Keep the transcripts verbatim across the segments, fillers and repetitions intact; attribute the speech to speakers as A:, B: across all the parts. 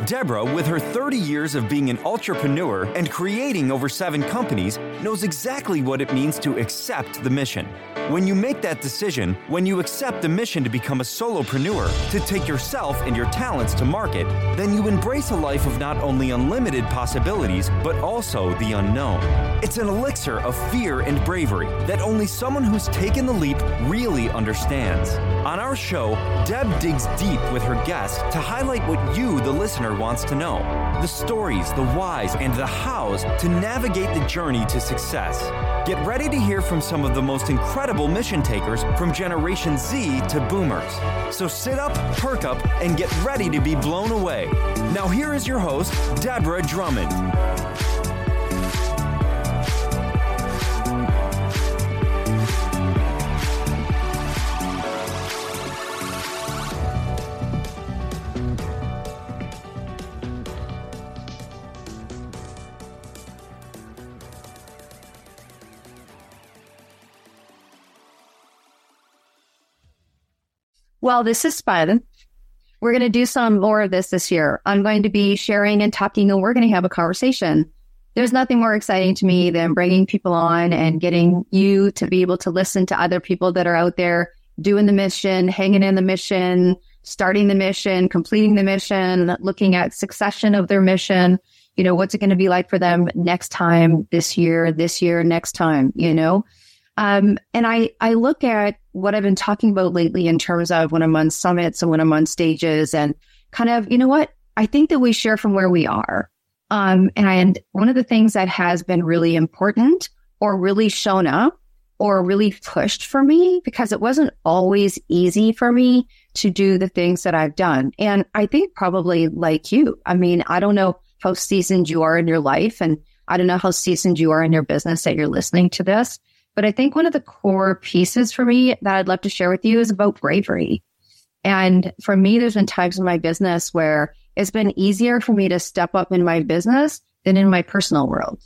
A: Deborah, with her thirty years of being an entrepreneur and creating over seven companies, knows exactly what it means to accept the mission. When you make that decision, when you accept the mission to become a solopreneur, to take yourself and your talents to market, then you embrace a life of not only unlimited possibilities, but also the unknown. It's an elixir of fear and bravery that only someone who's taken the leap really understands. On our show, Deb digs deep with her guests to highlight what you, the listener, wants to know. The stories, the whys, and the hows to navigate the journey to success. Get ready to hear from some of the most incredible mission takers from Generation Z to Boomers. So sit up, perk up, and get ready to be blown away. Now here is your host, Deborah Drummond.
B: Well, this is fun. We're going to do some more of this this year. I'm going to be sharing and talking, and we're going to have a conversation. There's nothing more exciting to me than bringing people on and getting you to be able to listen to other people that are out there doing the mission, hanging in the mission, starting the mission, completing the mission, looking at succession of their mission. You know, what's it going to be like for them next time, this year, this year, next time, you know? Um, and I, I look at what I've been talking about lately in terms of when I'm on summits and when I'm on stages and kind of, you know what, I think that we share from where we are. Um, and one of the things that has been really important or really shown up or really pushed for me, because it wasn't always easy for me to do the things that I've done. And I think probably like you, I mean, I don't know how seasoned you are in your life, and I don't know how seasoned you are in your business that you're listening to this. But I think one of the core pieces for me that I'd love to share with you is about bravery. And for me, there's been times in my business where it's been easier for me to step up in my business than in my personal world.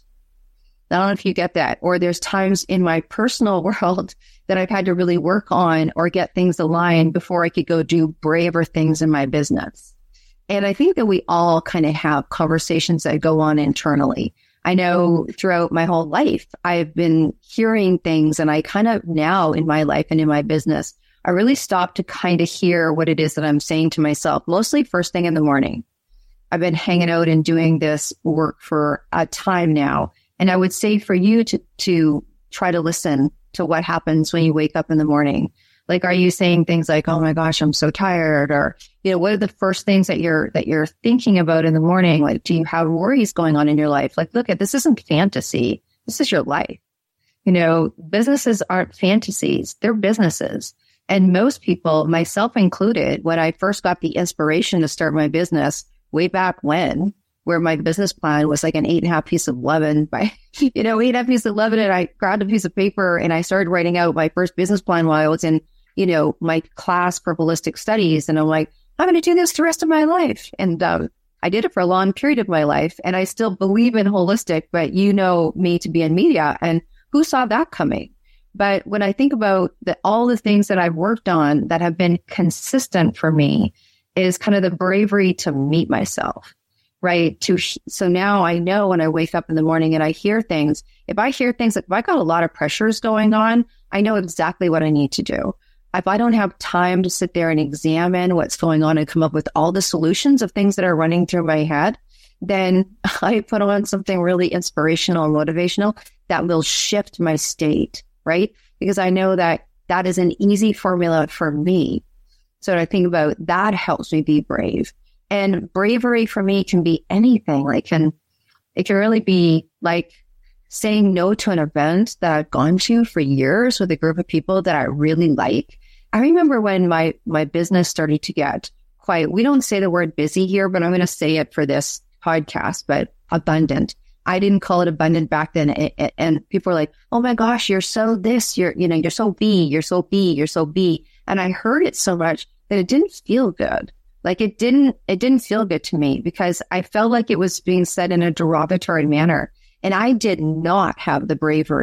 B: I don't know if you get that. Or there's times in my personal world that I've had to really work on or get things aligned before I could go do braver things in my business. And I think that we all kind of have conversations that go on internally. I know throughout my whole life, I've been hearing things, and I kind of now in my life and in my business, I really stopped to kind of hear what it is that I'm saying to myself, mostly first thing in the morning. I've been hanging out and doing this work for a time now. And I would say for you to, to try to listen to what happens when you wake up in the morning. Like, are you saying things like, oh my gosh, I'm so tired? Or, you know, what are the first things that you're, that you're thinking about in the morning? Like, do you have worries going on in your life? Like, look at, this isn't fantasy. This is your life. You know, businesses aren't fantasies. They're businesses. And most people, myself included, when I first got the inspiration to start my business way back when, where my business plan was like an eight and a half piece of eleven by, you know, eight and a half piece of eleven. And I grabbed a piece of paper and I started writing out my first business plan while I was in, you know, my class for holistic studies. And I'm like, I'm going to do this the rest of my life. And um, I did it for a long period of my life. And I still believe in holistic, but you know me to be in media. And who saw that coming? But when I think about the, all the things that I've worked on that have been consistent for me is kind of the bravery to meet myself, right? To So now I know when I wake up in the morning and I hear things, if I hear things, like if I got a lot of pressures going on, I know exactly what I need to do. If I don't have time to sit there and examine what's going on and come up with all the solutions of things that are running through my head, then I put on something really inspirational and motivational that will shift my state, right? Because I know that that is an easy formula for me. So when I think about that, helps me be brave. And bravery for me can be anything. Like, can it can really be like saying no to an event that I've gone to for years with a group of people that I really like. I remember when my, my business started to get quite, we don't say the word busy here, but I'm going to say it for this podcast, but abundant. I didn't call it abundant back then. And people were like, oh my gosh, you're so this, you're, you know, you're so B, you're so B, you're so B. And I heard it so much that it didn't feel good. Like it didn't, it didn't feel good to me because I felt like it was being said in a derogatory manner. And I did not have the bravery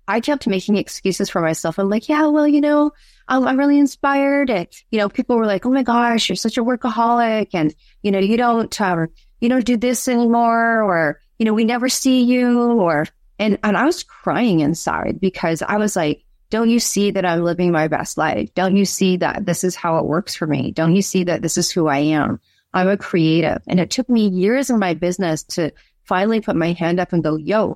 B: I kept making excuses for myself. I'm like, yeah, well, you know, I'm, I'm really inspired. And, you know, people were like, oh my gosh, you're such a workaholic. And, you know, you don't, um, you don't do this anymore, or, you know, we never see you, or, and, and I was crying inside because I was like, don't you see that I'm living my best life? Don't you see that this is how it works for me? Don't you see that this is who I am? I'm a creative. And it took me years in my business to finally put my hand up and go, yo,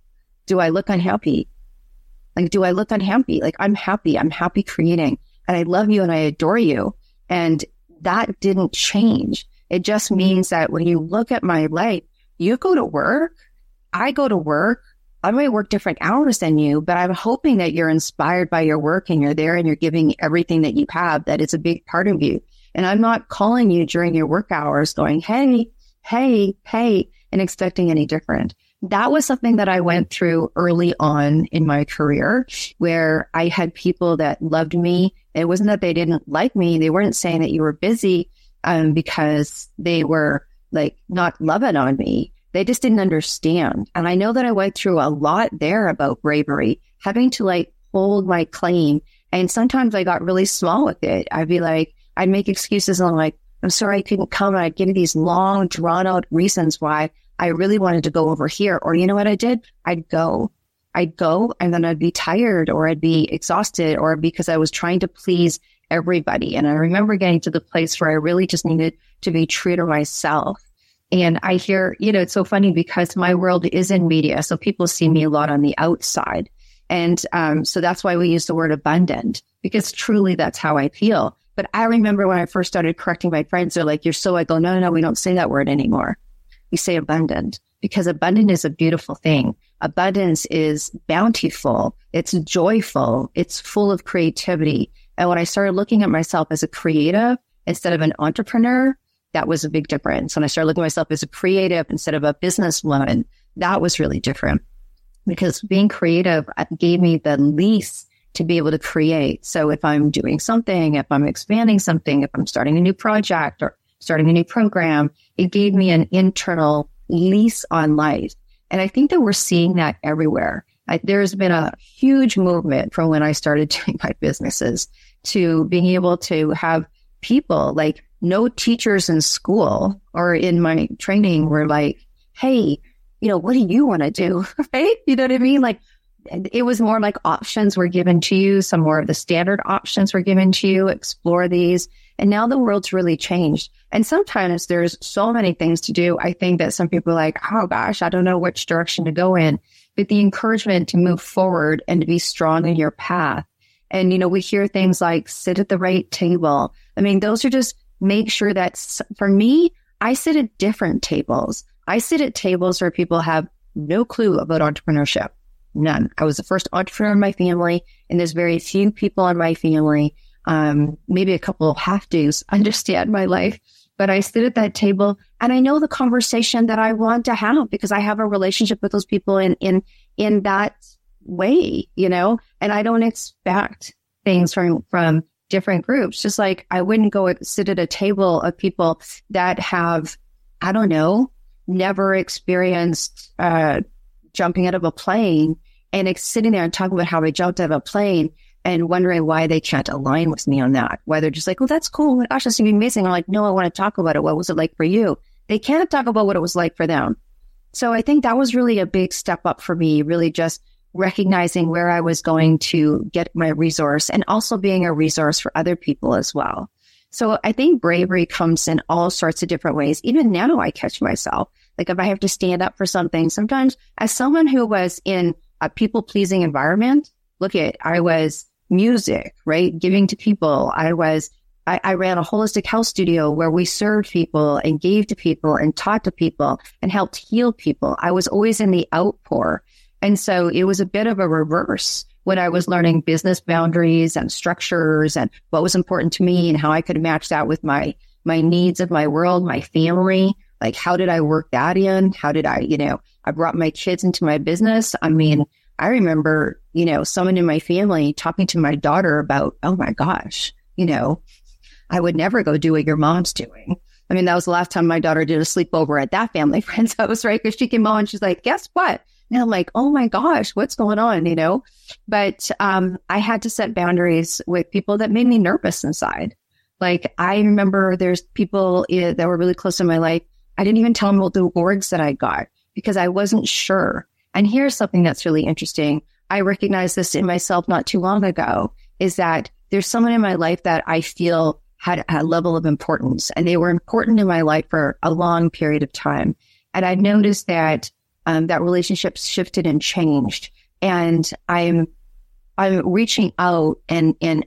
B: do I look unhappy? Like, do I look unhappy? Like, I'm happy. I'm happy creating. And I love you and I adore you. And that didn't change. It just means that when you look at my life, you go to work, I go to work. I might work different hours than you, but I'm hoping that you're inspired by your work and you're there and you're giving everything that you have, that it's a big part of you. And I'm not calling you during your work hours going, hey, hey, hey, and expecting any different. That was something that I went through early on in my career, where I had people that loved me. It wasn't that they didn't like me. They weren't saying that you were busy um, because they were like not loving on me. They just didn't understand. And I know that I went through a lot there about bravery, having to like hold my claim. And sometimes I got really small with it. I'd be like, I'd make excuses and I'm like, I'm sorry I couldn't come. And I'd give you these long, drawn out reasons why I really wanted to go over here. Or you know what I did? I'd go. I'd go and then I'd be tired or I'd be exhausted, or because I was trying to please everybody. And I remember getting to the place where I really just needed to be true to myself. And I hear, you know, it's so funny because my world is in media. So people see me a lot on the outside. And um, so that's why we use the word abundant, because truly that's how I feel. But I remember when I first started correcting my friends, they're like, you're so, I go, no, no, no, we don't say that word anymore. We say abundant, because abundant is a beautiful thing. Abundance is bountiful. It's joyful. It's full of creativity. And when I started looking at myself as a creative instead of an entrepreneur, that was a big difference. When I started looking at myself as a creative instead of a businesswoman, that was really different, because being creative gave me the lease to be able to create. So if I'm doing something, if I'm expanding something, if I'm starting a new project or starting a new program, it gave me an internal lease on life. And I think that we're seeing that everywhere. I, there's been a huge movement from when I started doing my businesses to being able to have people like, no teachers in school or in my training were like, hey, you know, what do you want to do? Right? You know what I mean? Like, it was more like options were given to you. Some more of the standard options were given to you. Explore these. And now the world's really changed. And sometimes there's so many things to do. I think that some people are like, oh gosh, I don't know which direction to go in. But the encouragement to move forward and to be strong in your path. And, you know, we hear things like sit at the right table. I mean, those are just make sure that for me, I sit at different tables. I sit at tables where people have no clue about entrepreneurship. None. I was the first entrepreneur in my family, and there's very few people in my family, um, maybe a couple of half-dos understand my life. But I sit at that table and I know the conversation that I want to have because I have a relationship with those people in in in that way, you know, and I don't expect things from from different groups. Just like I wouldn't go sit at a table of people that have, I don't know, never experienced uh, jumping out of a plane and it's sitting there and talking about how they jumped out of a plane and wondering why they can't align with me on that. Why they're just like, well, that's cool. Oh my gosh, that's going to be amazing. I'm like, no, I want to talk about it. What was it like for you? They can't talk about what it was like for them. So I think that was really a big step up for me, really just recognizing where I was going to get my resource and also being a resource for other people as well. So I think bravery comes in all sorts of different ways. Even now I catch myself, like if I have to stand up for something, sometimes as someone who was in a people-pleasing environment, look at, I was music, right? Giving to people. I was, I, I ran a holistic health studio where we served people and gave to people and taught to people and helped heal people. I was always in the outpour. And so it was a bit of a reverse when I was learning business boundaries and structures and what was important to me and how I could match that with my, my needs of my world, my family. Like, how did I work that in? How did I, you know, I brought my kids into my business. I mean, I remember, you know, someone in my family talking to my daughter about, oh my gosh, you know, I would never go do what your mom's doing. I mean, that was the last time my daughter did a sleepover at that family friend's house, right? Because she came home and she's like, guess what? And I'm like, oh my gosh, what's going on? You know, but um, I had to set boundaries with people that made me nervous inside. Like, I remember there's people uh, that were really close in my life. I didn't even tell them about the awards that I got because I wasn't sure. And here's something that's really interesting. I recognized this in myself not too long ago, is that there's someone in my life that I feel had a level of importance, and they were important in my life for a long period of time. And I noticed that um, that relationship shifted and changed. And I'm I'm reaching out and and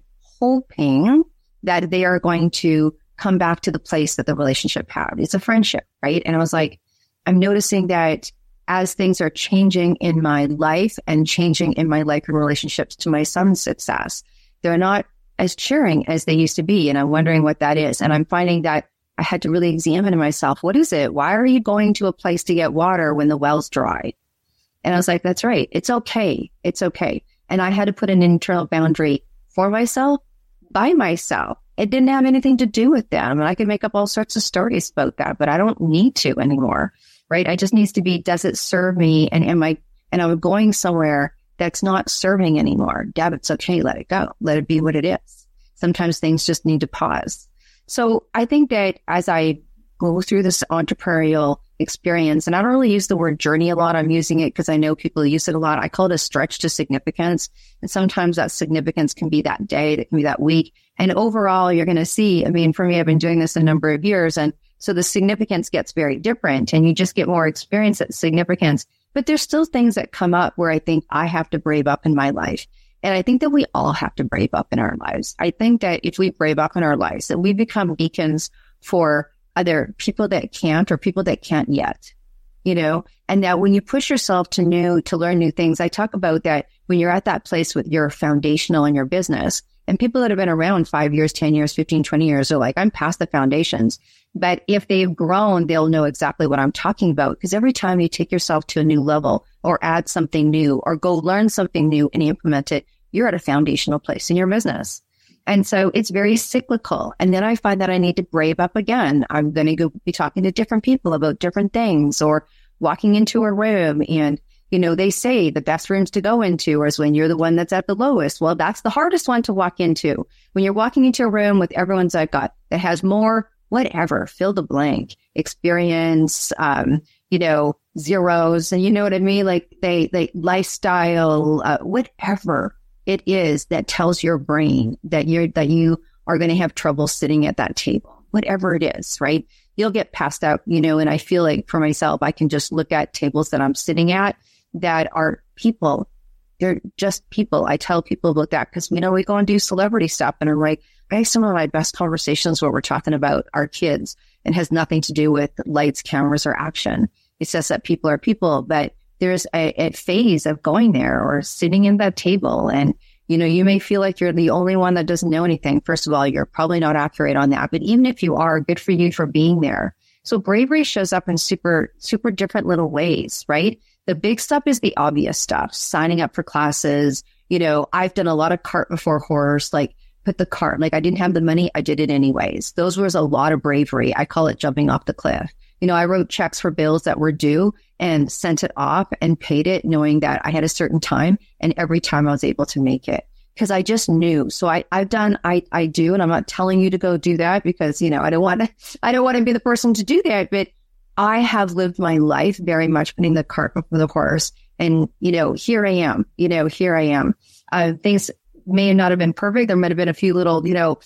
B: hoping that they are going to come back to the place that the relationship had. It's a friendship, right? And I was like, I'm noticing that as things are changing in my life and changing in my life and relationships to my son's success, they're not as cheering as they used to be. And I'm wondering what that is. And I'm finding that I had to really examine myself. What is it? Why are you going to a place to get water when the well's dry? And I was like, that's right. It's okay. It's okay. And I had to put an internal boundary for myself, by myself. It didn't have anything to do with them. And I could make up all sorts of stories about that, but I don't need to anymore, right? I just needs to be, does it serve me? And am I, and I'm going somewhere that's not serving anymore. Deb, it's okay. Let it go. Let it be what it is. Sometimes things just need to pause. So I think that as I go through this entrepreneurial experience, and I don't really use the word journey a lot. I'm using it because I know people use it a lot. I call it a stretch to significance. And sometimes that significance can be that day, that can be that week. And overall, you're going to see, I mean, for me, I've been doing this a number of years. And so the significance gets very different and you just get more experience at significance. But there's still things that come up where I think I have to brave up in my life. And I think that we all have to brave up in our lives. I think that if we brave up in our lives, that we become beacons for other people that can't or people that can't yet, you know, and that when you push yourself to new, to learn new things, I talk about that when you're at that place with your foundational in your business, and people that have been around five years, ten years, fifteen, twenty years are like, I'm past the foundations. But if they've grown, they'll know exactly what I'm talking about. Because every time you take yourself to a new level or add something new or go learn something new and implement it, you're at a foundational place in your business. And so it's very cyclical. And then I find that I need to brave up again. I'm going to go be talking to different people about different things, or walking into a room and, you know, they say the best rooms to go into is when you're the one that's at the lowest. Well, that's the hardest one to walk into. When you're walking into a room with everyone's that got, that has more, whatever, fill the blank, experience, um, you know, zeros. And you know what I mean? Like they, they lifestyle, uh, whatever it is that tells your brain that you're, that you are going to have trouble sitting at that table, whatever it is, right? You'll get passed out, you know, and I feel like for myself, I can just look at tables that I'm sitting at that are people. They're just people. I tell people about that because, you know, we go and do celebrity stuff and I'm like, I have some of my best conversations where we're talking about our kids and has nothing to do with lights, cameras, or action. It's just that people are people, but there's a, a phase of going there or sitting in that table. And, you know, you may feel like you're the only one that doesn't know anything. First of all, you're probably not accurate on that. But even if you are, good for you for being there. So bravery shows up in super, super different little ways, right? The big stuff is the obvious stuff, signing up for classes. You know, I've done a lot of cart before horse, like put the cart, like I didn't have the money. I did it anyways. Those was a lot of bravery. I call it jumping off the cliff. You know, I wrote checks for bills that were due and sent it off and paid it knowing that I had a certain time, and every time I was able to make it because I just knew. So I, I've done, I, I do, and I'm not telling you to go do that because, you know, I don't want to, I don't want to be the person to do that, but I have lived my life very much putting the cart before the horse. And, you know, here I am, you know, here I am. Uh, things may not have been perfect. There might have been a few little, you know,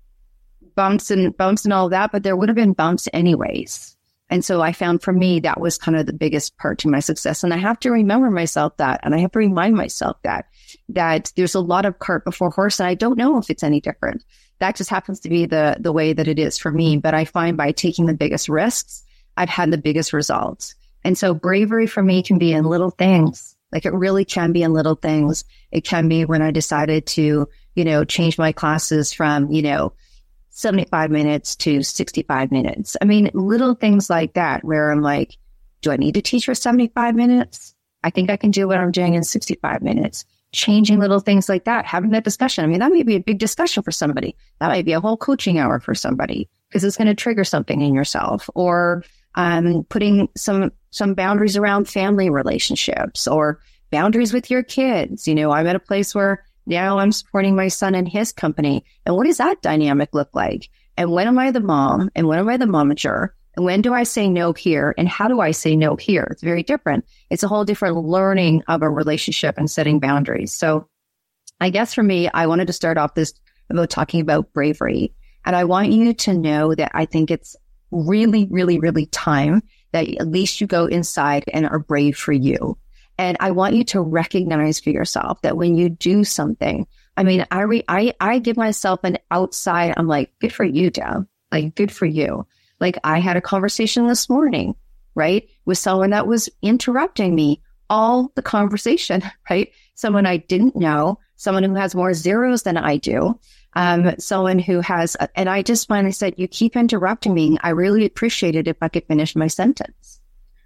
B: bumps and bumps and all of that, but there would have been bumps anyways. And so I found for me, that was kind of the biggest part to my success. And I have to remember myself that, and I have to remind myself that, that there's a lot of cart before horse. And I don't know if it's any different. That just happens to be the, the way that it is for me. But I find by taking the biggest risks, I've had the biggest results. And so bravery for me can be in little things. Like it really can be in little things. It can be when I decided to, you know, change my classes from, you know, seventy-five minutes to sixty-five minutes. I mean, little things like that where I'm like, do I need to teach for seventy-five minutes? I think I can do what I'm doing in sixty-five minutes. Changing little things like that, having that discussion. I mean, that may be a big discussion for somebody. That might be a whole coaching hour for somebody because it's going to trigger something in yourself. Or um, putting some some boundaries around family relationships or boundaries with your kids. You know, I'm at a place where now I'm supporting my son in his company. And what does that dynamic look like? And when am I the mom? And when am I the momager? And when do I say no here? And how do I say no here? It's very different. It's a whole different learning of a relationship and setting boundaries. So I guess for me, I wanted to start off this about talking about bravery. And I want you to know that I think it's really, really, really time that at least you go inside and are brave for you. And I want you to recognize for yourself that when you do something, I mean, I re- I I give myself an outside, I'm like, good for you, Deb. Like, good for you. Like, I had a conversation this morning, right, with someone that was interrupting me all the conversation, right? Someone I didn't know, someone who has more zeros than I do, um, someone who has, and I just finally said, you keep interrupting me. I really appreciate it if I could finish my sentence.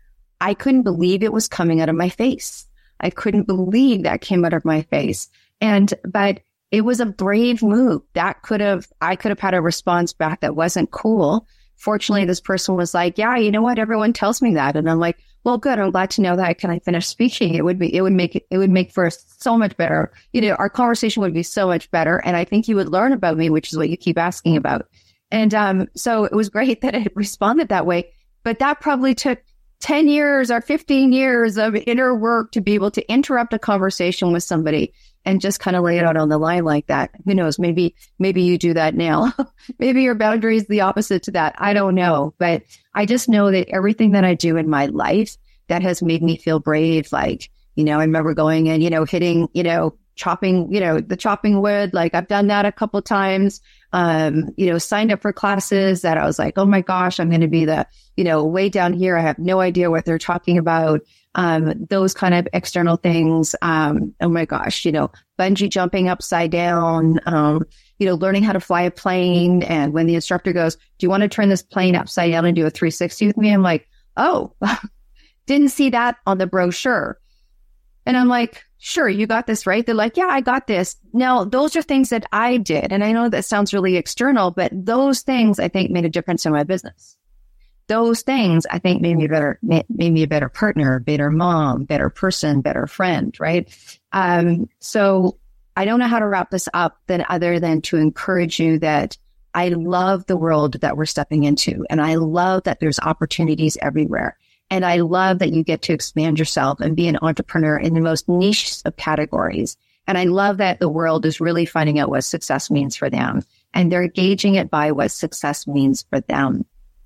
B: I couldn't believe it was coming out of my face. I couldn't believe that came out of my face. And, but it was a brave move. That could have, I could have had a response back that wasn't cool. Fortunately, this person was like, yeah, you know what? Everyone tells me that. And I'm like, well, good. I'm glad to know that. Can I finish speaking? It would be, it would make it, it would make for so much better. You know, our conversation would be so much better. And I think you would learn about me, which is what you keep asking about. And, um, so it was great that it responded that way, but that probably took ten years or fifteen years of inner work to be able to interrupt a conversation with somebody and just kind of lay it out on the line like that. Who knows? Maybe, maybe you do that now. Maybe your boundary is the opposite to that. I don't know. But I just know that everything that I do in my life that has made me feel brave, like, you know, I remember going and, you know, hitting, you know, chopping, you know, the chopping wood. Like I've done that a couple of times, um, you know, signed up for classes that I was like, oh my gosh, I'm going to be the, you know, way down here. I have no idea what they're talking about. Um, those kind of external things. Um, oh my gosh, you know, bungee jumping upside down, um, you know, learning how to fly a plane. And when the instructor goes, do you want to turn this plane upside down and do a three sixty with me? I'm like, oh, didn't see that on the brochure. And I'm like, sure, you got this, right? They're like, yeah, I got this. Now, those are things that I did. And I know that sounds really external, but those things I think made a difference in my business. Those things I think made me better, made me a better partner, better mom, better person, better friend, right? Um, so I don't know how to wrap this up than other than to encourage you that I love the world that we're stepping into. And I love that there's opportunities everywhere. And I love that you get to expand yourself and be an entrepreneur in the most niche of categories. And I love that the world is really finding out what success means for them. And they're gauging it by what success means for them.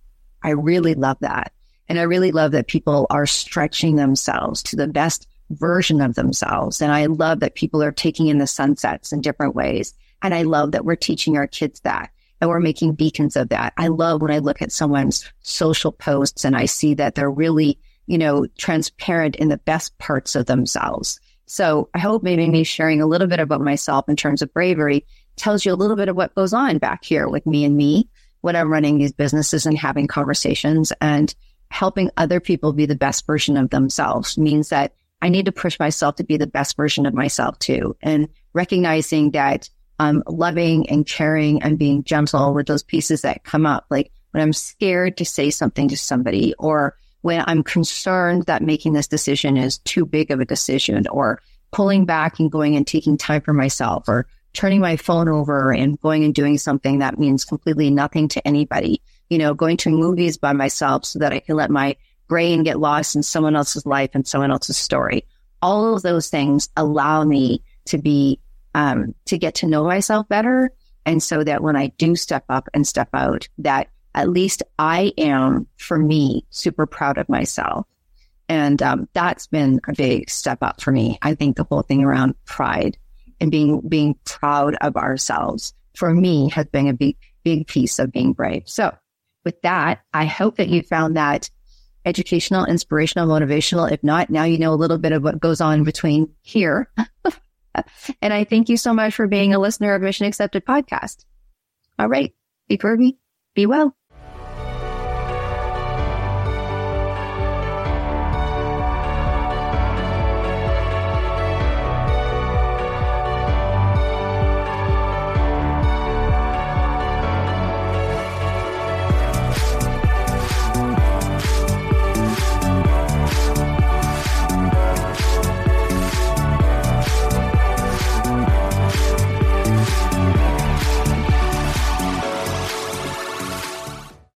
B: I really love that. And I really love that people are stretching themselves to the best version of themselves. And I love that people are taking in the sunsets in different ways. And I love that we're teaching our kids that. And we're making beacons of that. I love when I look at someone's social posts and I see that they're really, you know, transparent in the best parts of themselves. So I hope maybe me sharing a little bit about myself in terms of bravery tells you a little bit of what goes on back here with me and me when I'm running these businesses and having conversations, and helping other people be the best version of themselves means that I need to push myself to be the best version of myself too. And recognizing that Um, loving and caring and being gentle with those pieces that come up. Like when I'm scared to say something to somebody, or when I'm concerned that making this decision is too big of a decision, or pulling back and going and taking time for myself, or turning my phone over and going and doing something that means completely nothing to anybody, you know, going to movies by myself so that I can let my brain get lost in someone else's life and someone else's story. All of those things allow me to be Um, to get to know myself better. And so that when I do step up and step out, that at least I am, for me, super proud of myself. And um, that's been a big step up for me. I think the whole thing around pride and being being proud of ourselves, for me, has been a big, big piece of being brave. So with that, I hope that you found that educational, inspirational, motivational. If not, now you know a little bit of what goes on between here. And I thank you so much for being a listener of Mission Accepted Podcast. All right. Be groovy. Be well.